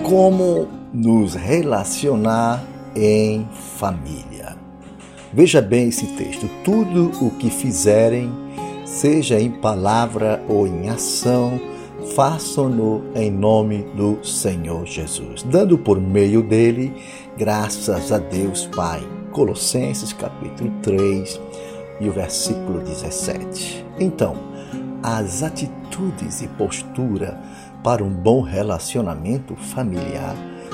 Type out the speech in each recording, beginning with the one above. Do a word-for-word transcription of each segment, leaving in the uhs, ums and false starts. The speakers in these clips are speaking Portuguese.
Como nos relacionar em família. Veja bem esse texto. Tudo o que fizerem, seja em palavra ou em ação, façam-no em nome do Senhor Jesus, dando por meio dele graças a Deus Pai. Colossenses capítulo três e o versículo dezessete. Então, as atitudes e postura para um bom relacionamento familiar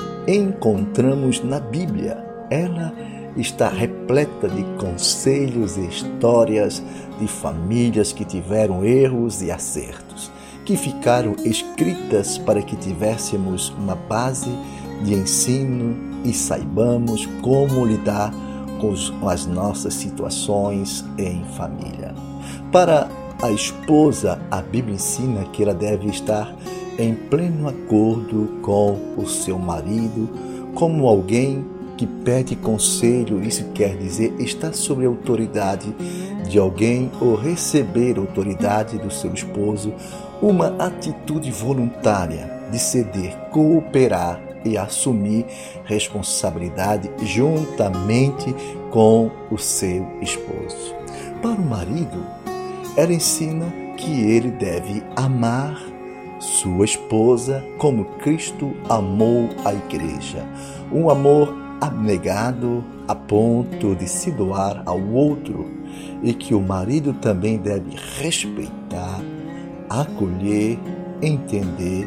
encontramos na Bíblia. Ela está repleta de conselhos e histórias de famílias que tiveram erros e acertos, que ficaram escritas para que tivéssemos uma base de ensino e saibamos como lidar com as nossas situações em família. Para a esposa, a Bíblia ensina que ela deve estar em pleno acordo com o seu marido, como alguém que pede conselho. Isso quer dizer estar sob a autoridade de alguém ou receber a autoridade do seu esposo, uma atitude voluntária de ceder, cooperar e assumir responsabilidade juntamente com o seu esposo. Para o marido, ela ensina que ele deve amar sua esposa como Cristo amou a igreja. Um amor abnegado a ponto de se doar ao outro, e que o marido também deve respeitar, acolher, entender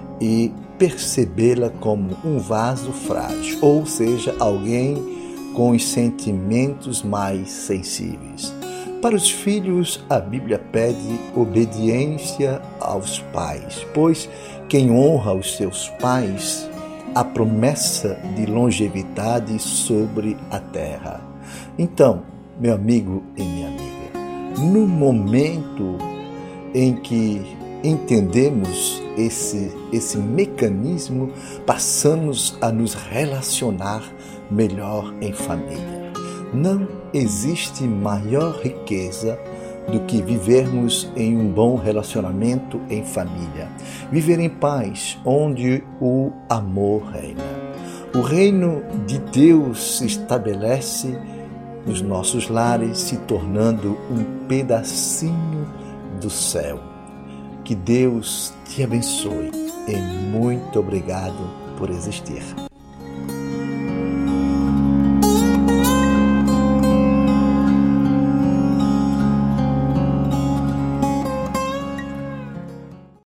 e percebê-la como um vaso frágil, ou seja, alguém com os sentimentos mais sensíveis. Para os filhos, a Bíblia pede obediência aos pais, pois quem honra os seus pais, a promessa de longevidade sobre a terra. Então, meu amigo e minha amiga, no momento em que entendemos esse, esse mecanismo, passamos a nos relacionar melhor em família. Não existe maior riqueza do que vivermos em um bom relacionamento em família. Viver em paz, onde o amor reina. O reino de Deus se estabelece nos nossos lares, se tornando um pedacinho do céu. Que Deus te abençoe e muito obrigado por existir.